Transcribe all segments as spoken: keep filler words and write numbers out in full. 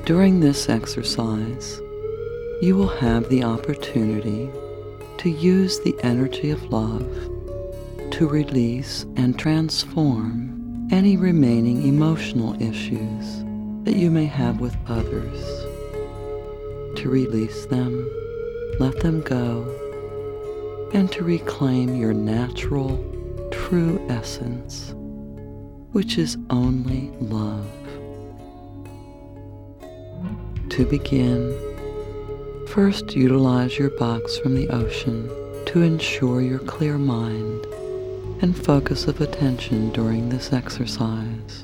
During this exercise, you will have the opportunity to use the energy of love to release and transform any remaining emotional issues that you may have with others. To release them, let them go, and to reclaim your natural, true essence, which is only love. To begin, first utilize your box from the ocean to ensure your clear mind and focus of attention during this exercise.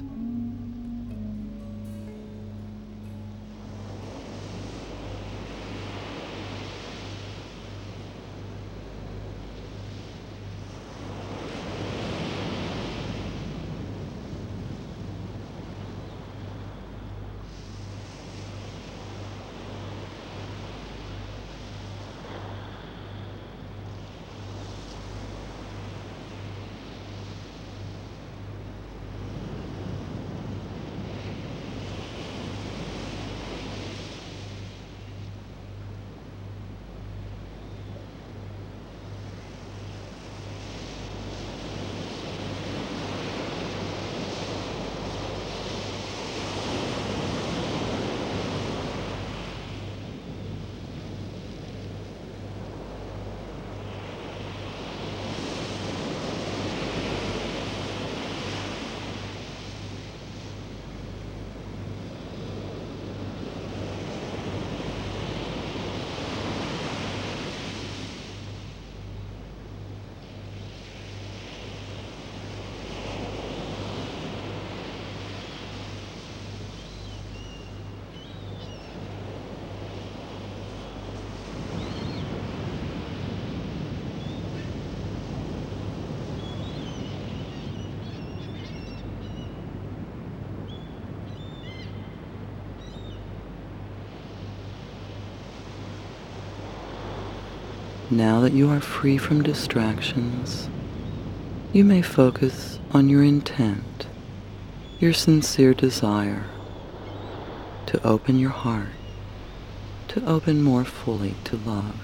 Now that you are free from distractions, you may focus on your intent, your sincere desire to open your heart, to open more fully to love.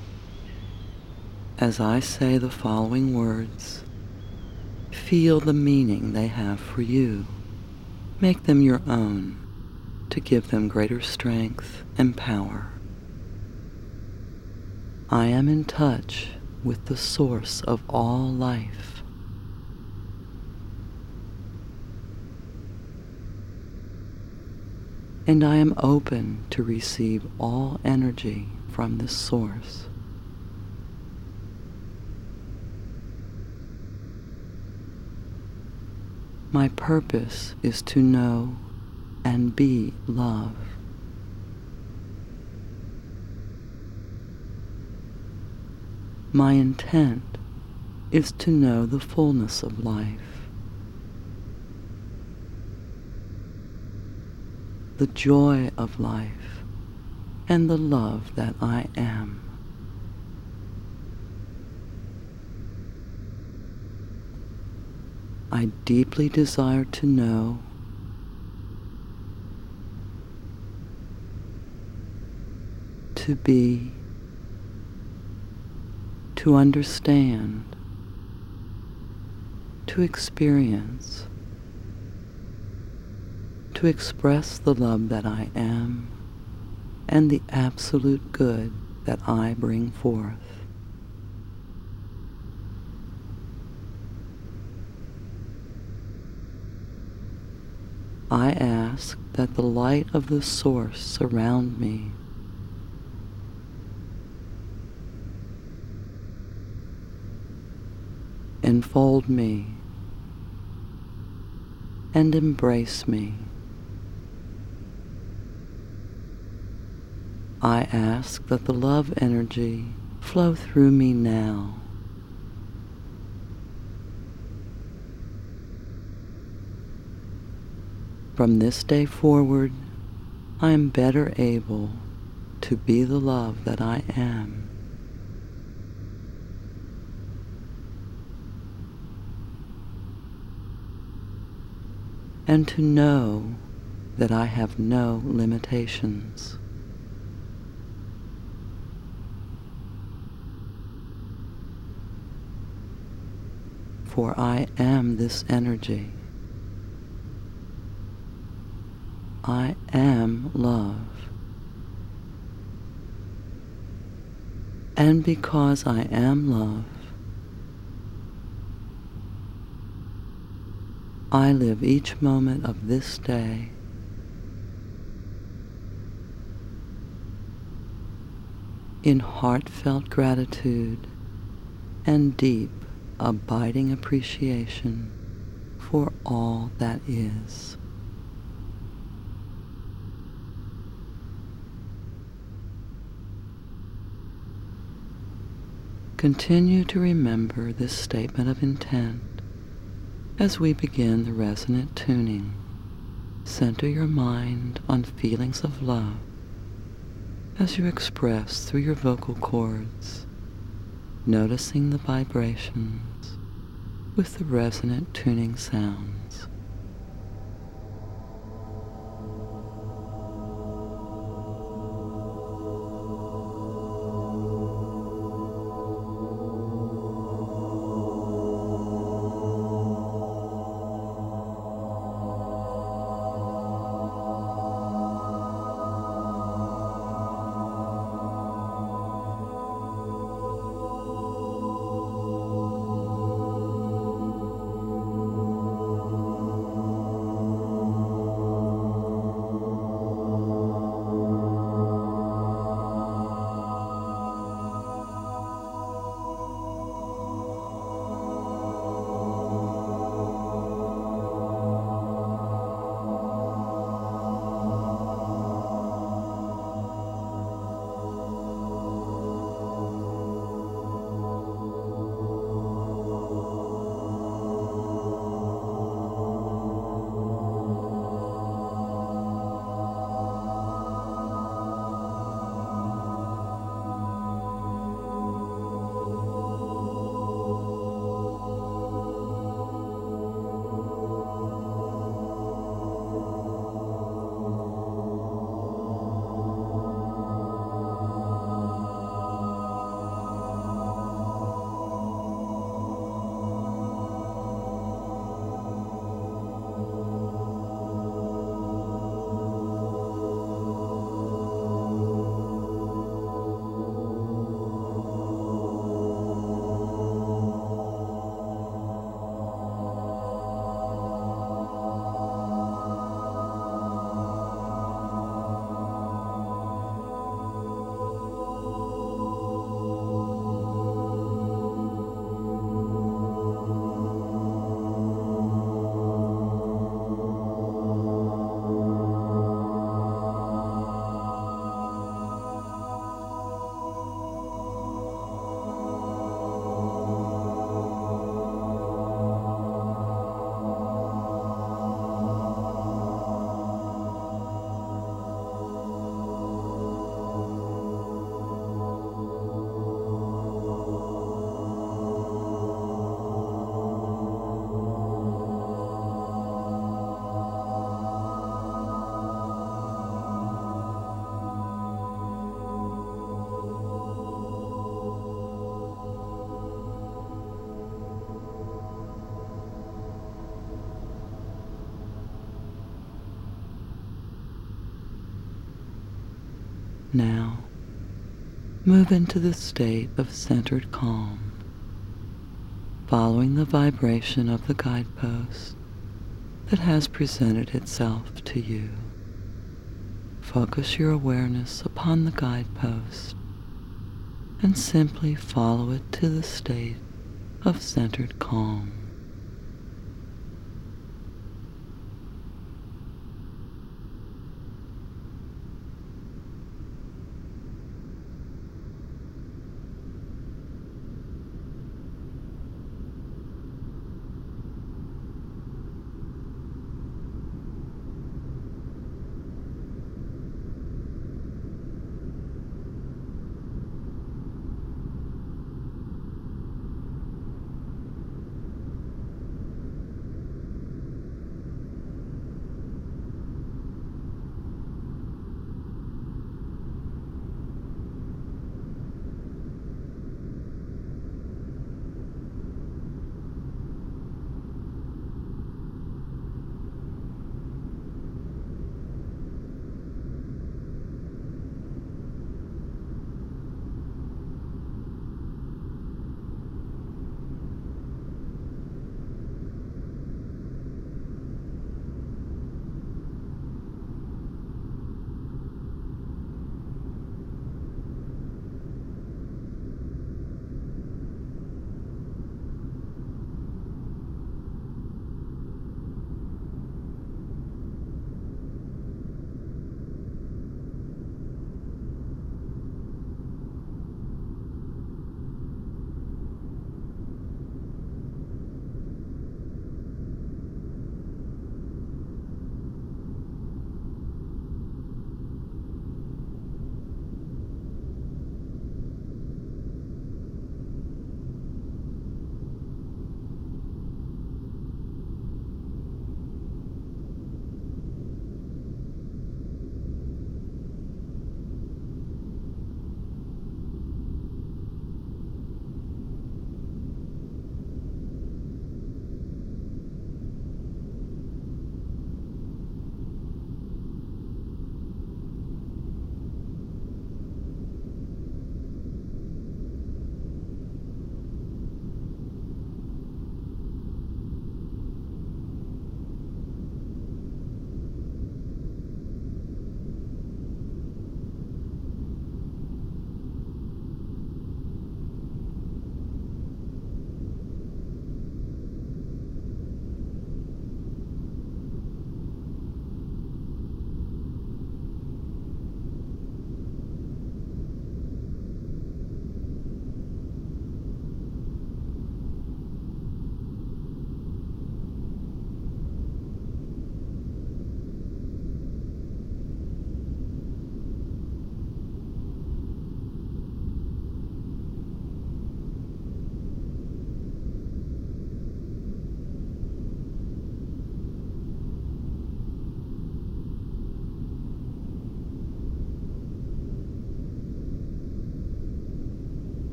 As I say the following words, feel the meaning they have for you. Make them your own to give them greater strength and power. I am in touch with the source of all life. And I am open to receive all energy from this source. My purpose is to know and be love. My intent is to know the fullness of life, the joy of life, and the love that I am. I deeply desire to know to be, to understand, to experience, to express the love that I am and the absolute good that I bring forth. I ask that the light of the source surround me, enfold me, and embrace me. I ask that the love energy flow through me now. From this day forward, I am better able to be the love that I am. And to know that I have no limitations. For I am this energy. I am love. And because I am love, I live each moment of this day in heartfelt gratitude and deep, abiding appreciation for all that is. Continue to remember this statement of intent as we begin the resonant tuning. Center your mind on feelings of love as you express through your vocal cords, noticing the vibrations with the resonant tuning sounds. Now, move into the state of centered calm, following the vibration of the guidepost that has presented itself to you. Focus your awareness upon the guidepost and simply follow it to the state of centered calm.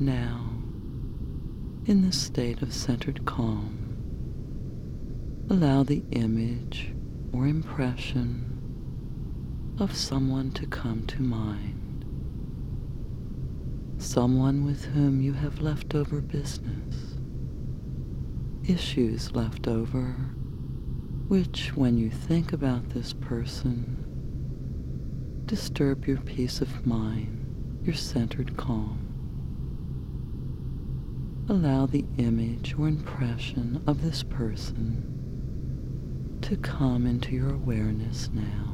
Now, in this state of centered calm, allow the image or impression of someone to come to mind. Someone with whom you have leftover business, issues left over, which, when you think about this person, disturb your peace of mind, your centered calm. Allow the image or impression of this person to come into your awareness now.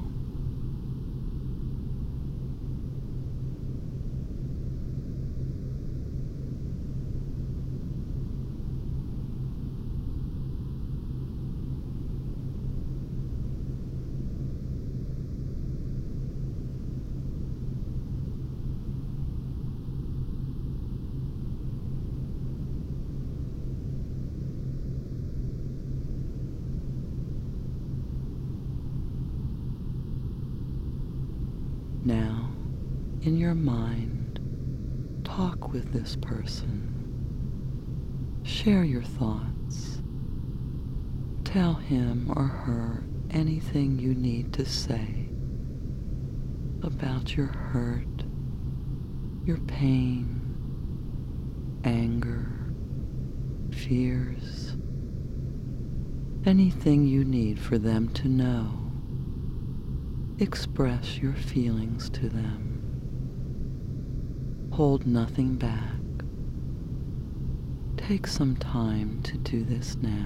Now, in your mind, talk with this person. Share your thoughts. Tell him or her anything you need to say about your hurt, your pain, anger, fears, anything you need for them to know. Express your feelings to them. Hold nothing back. Take some time to do this now.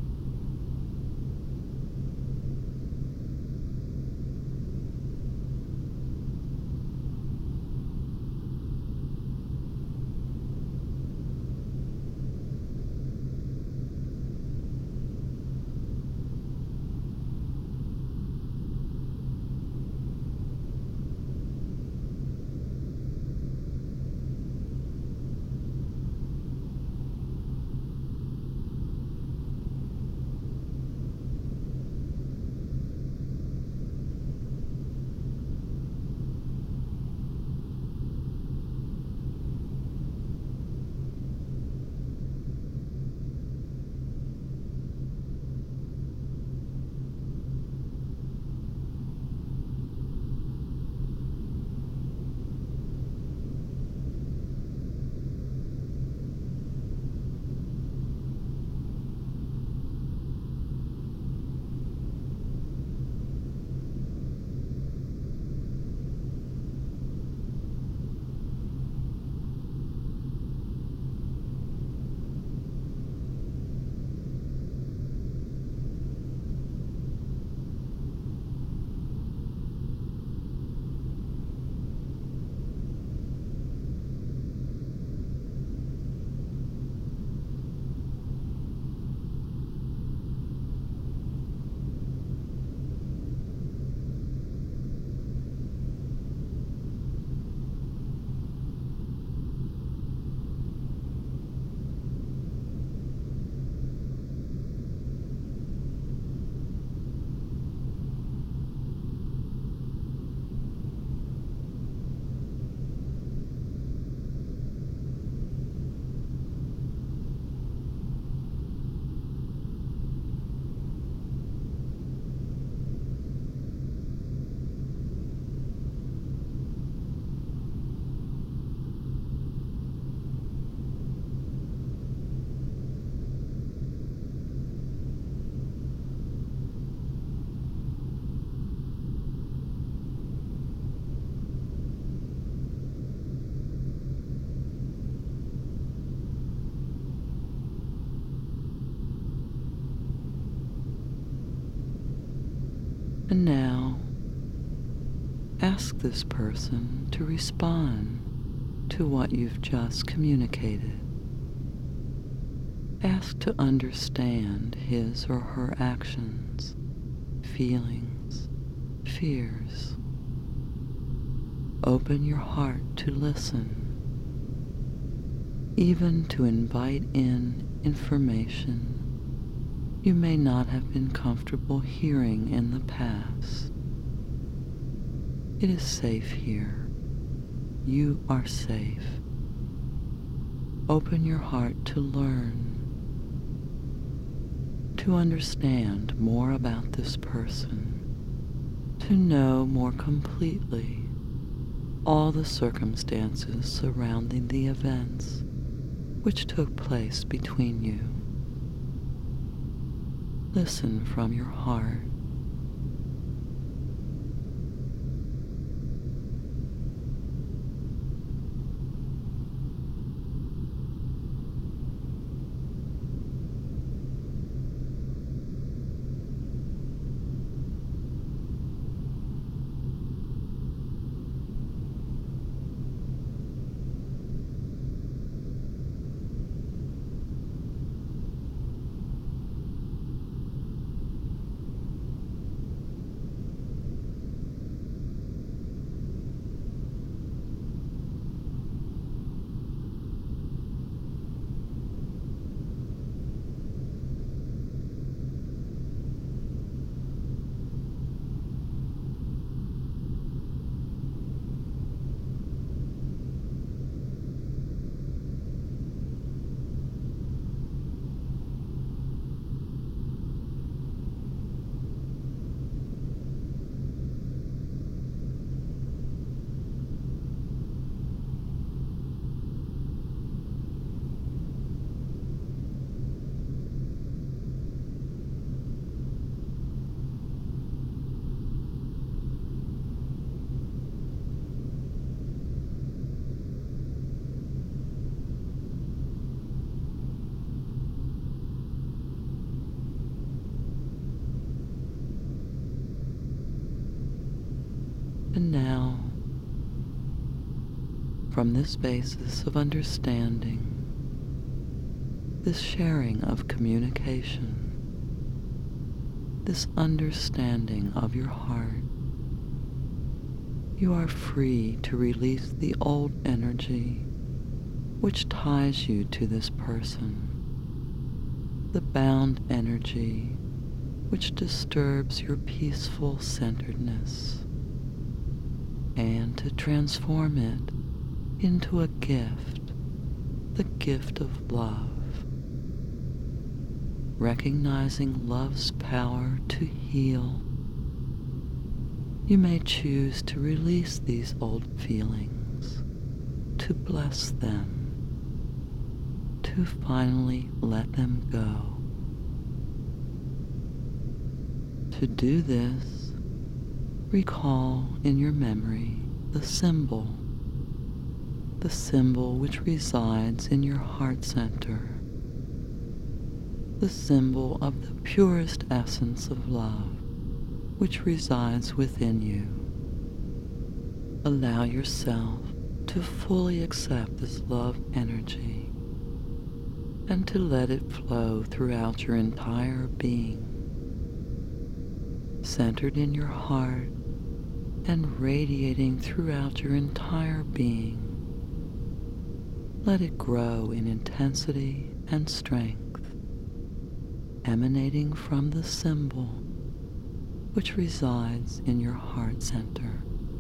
And now, ask this person to respond to what you've just communicated. Ask to understand his or her actions, feelings, fears. Open your heart to listen, even to invite in information you may not have been comfortable hearing in the past. It is safe here. You are safe. open your heart to learn, to understand more about this person, to know more completely all the circumstances surrounding the events which took place between you. Listen from your heart. And now, from this basis of understanding, this sharing of communication, this understanding of your heart, you are free to release the old energy which ties you to this person, the bound energy which disturbs your peaceful centeredness, and to transform it into a gift, the gift of love, recognizing love's power to heal. You may choose to release these old feelings, to bless them, to finally let them go. To do this, recall in your memory the symbol, the symbol which resides in your heart center, the symbol of the purest essence of love which resides within you. Allow yourself to fully accept this love energy and to let it flow throughout your entire being, centered in your heart and radiating throughout your entire being. Let it grow in intensity and strength, emanating from the symbol which resides in your heart center.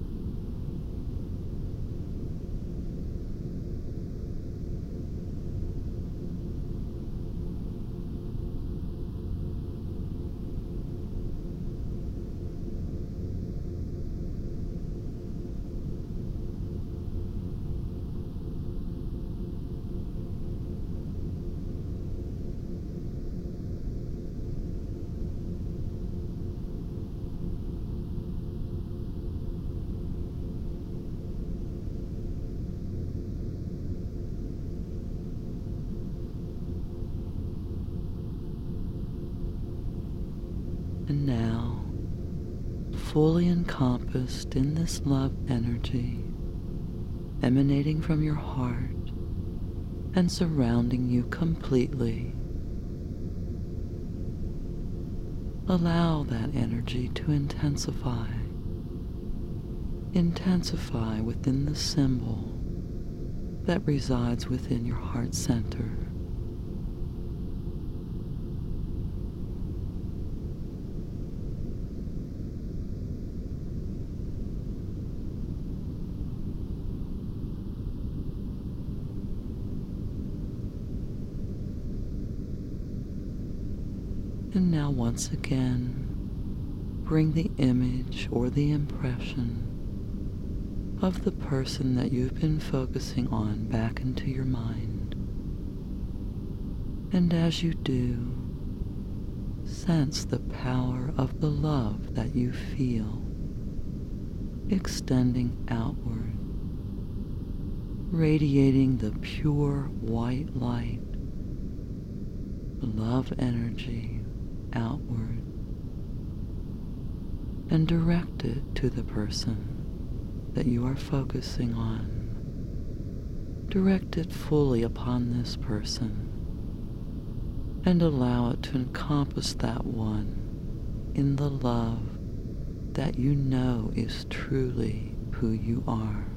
And now, fully encompassed in this love energy, emanating from your heart and surrounding you completely, allow that energy to intensify, intensify within the symbol that resides within your heart center. And now once again, bring the image or the impression of the person that you've been focusing on back into your mind. And as you do, sense the power of the love that you feel extending outward, radiating the pure white light, love energy outward, and direct it to the person that you are focusing on. Direct it fully upon this person and allow it to encompass that one in the love that you know is truly who you are.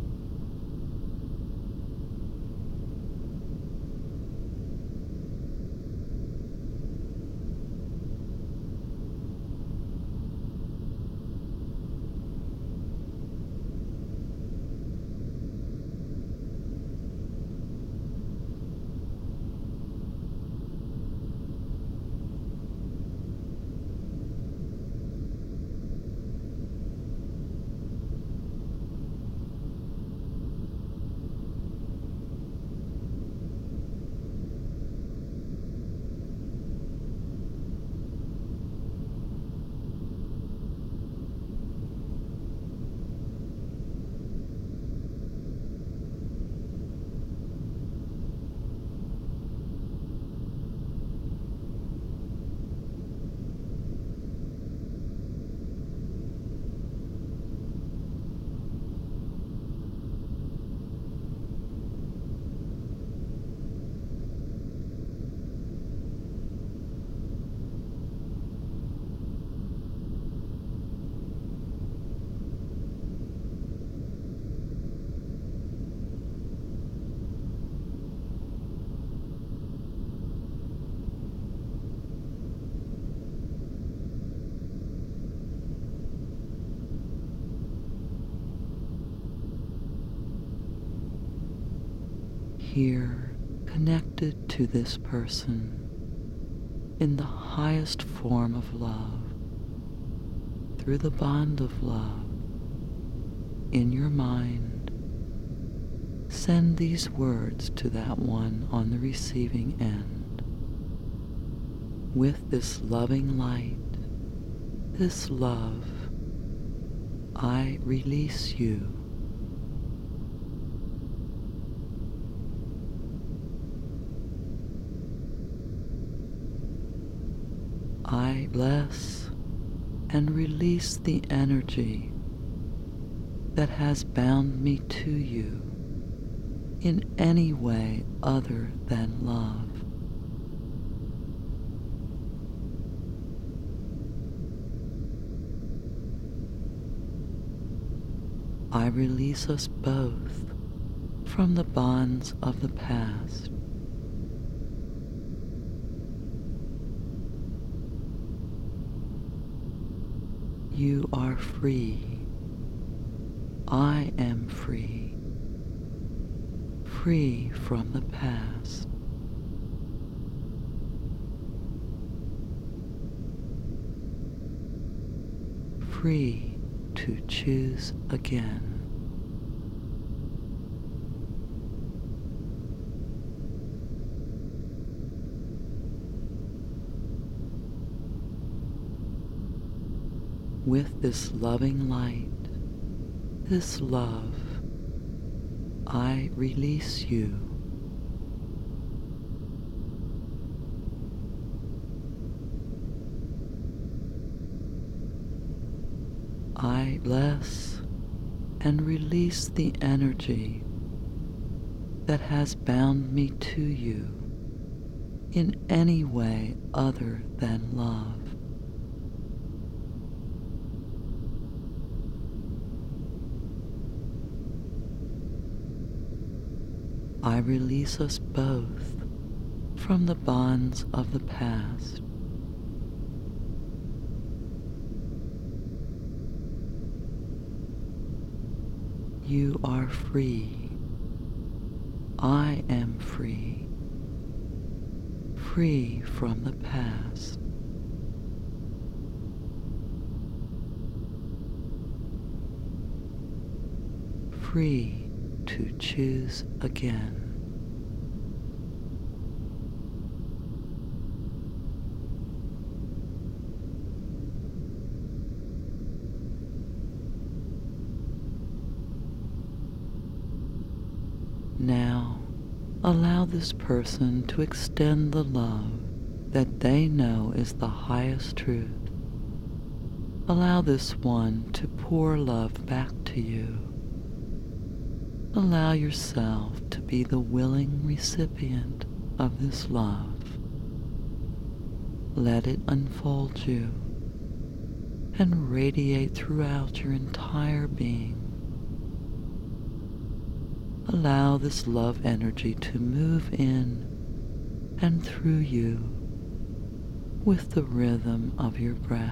Here, connected to this person in the highest form of love, through the bond of love, in your mind, send these words to that one on the receiving end. With this loving light, this love, I release you. I bless and release the energy that has bound me to you in any way other than love. I release us both from the bonds of the past. You are free. I am free. Free from the past. Free to choose again. With this loving light, this love, I release you. I bless and release the energy that has bound me to you in any way other than love. I release us both from the bonds of the past. You are free. I am free. Free from the past. free to choose again. Now, allow this person to extend the love that they know is the highest truth. Allow this one to pour love back to you. Allow yourself to be the willing recipient of this love. Let it unfold you and radiate throughout your entire being. Allow this love energy to move in and through you with the rhythm of your breath.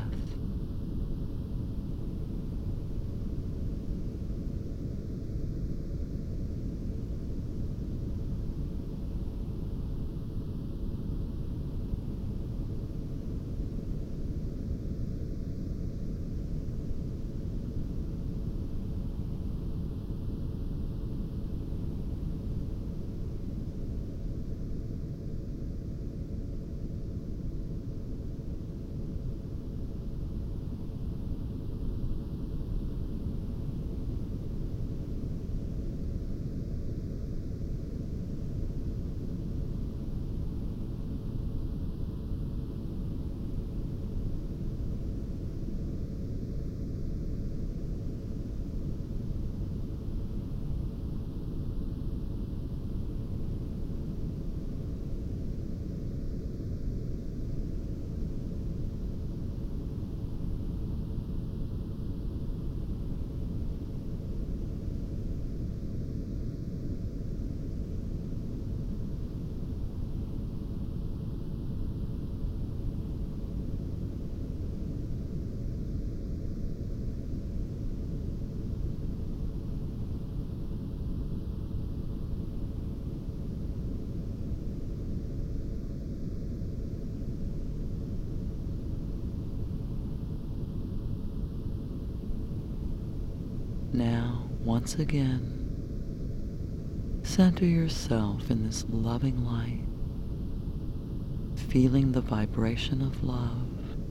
Now, once again, center yourself in this loving light, feeling the vibration of love,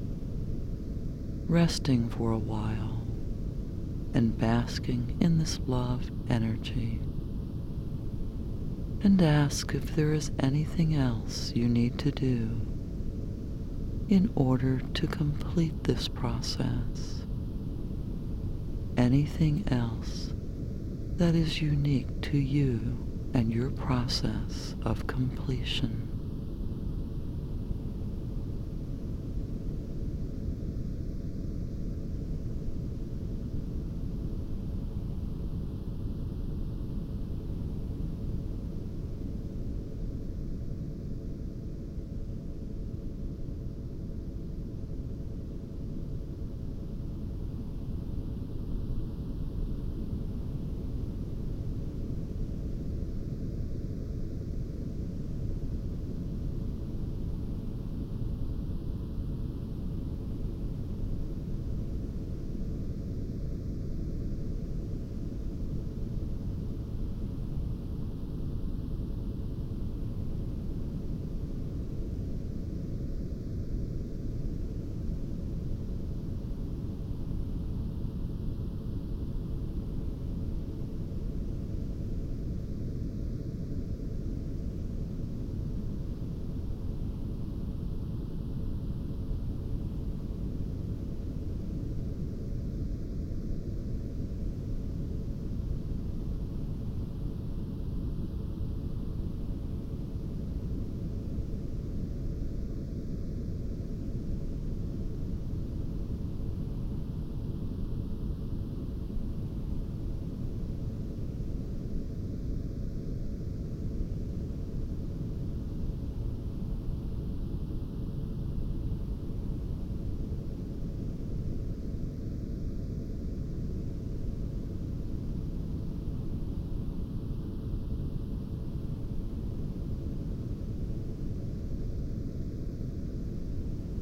resting for a while, and basking in this love energy. And ask if there is anything else you need to do in order to complete this process. Anything else that is unique to you and your process of completion.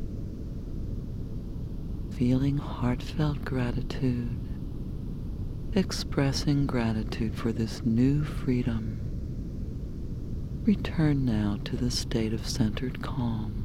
Feeling heartfelt gratitude expressing gratitude for this new freedom. Return now to the state of centered calm.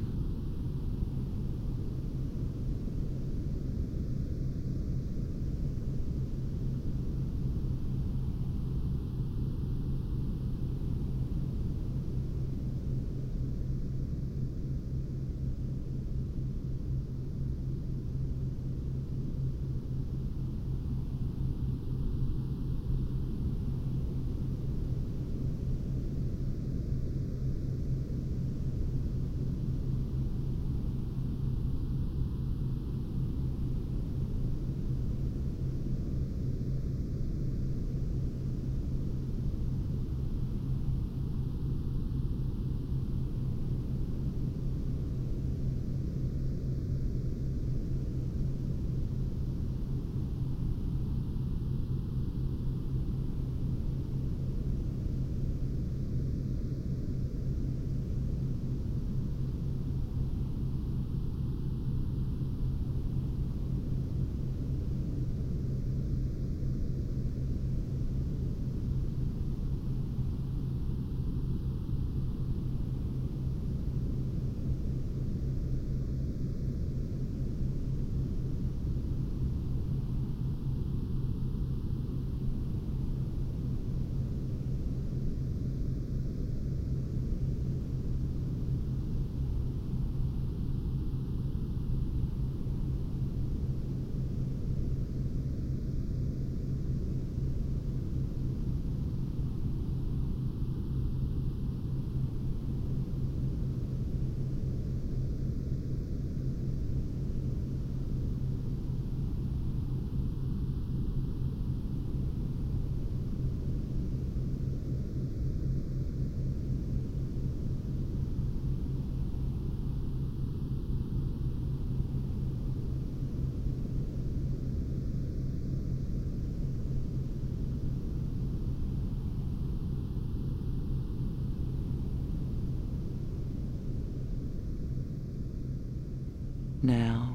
Now,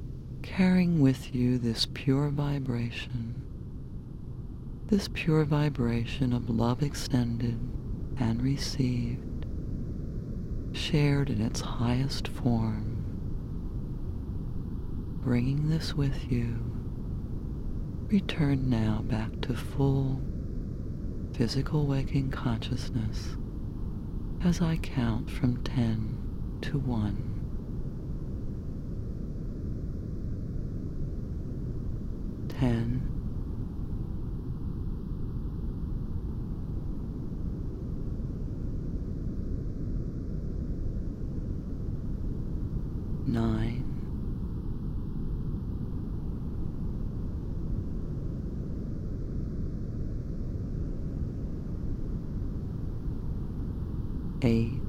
carrying with you this pure vibration, this pure vibration of love extended and received, shared in its highest form, bringing this with you, return now back to full physical waking consciousness as I count from ten to one. Ten, nine, eight,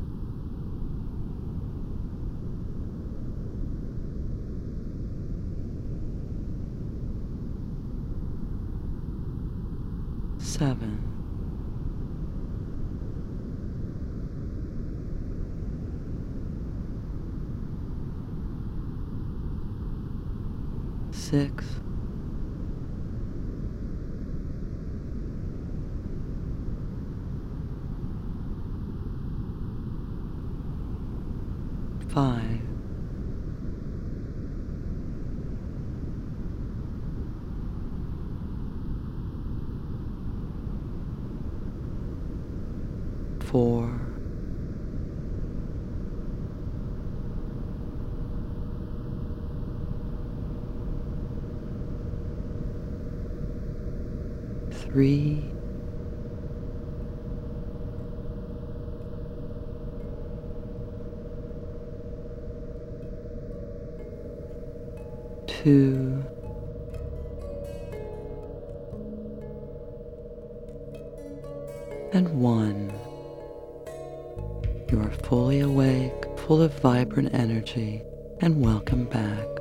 seven, six, five, four, three, two, and one. You are fully awake, full of vibrant energy, and welcome back.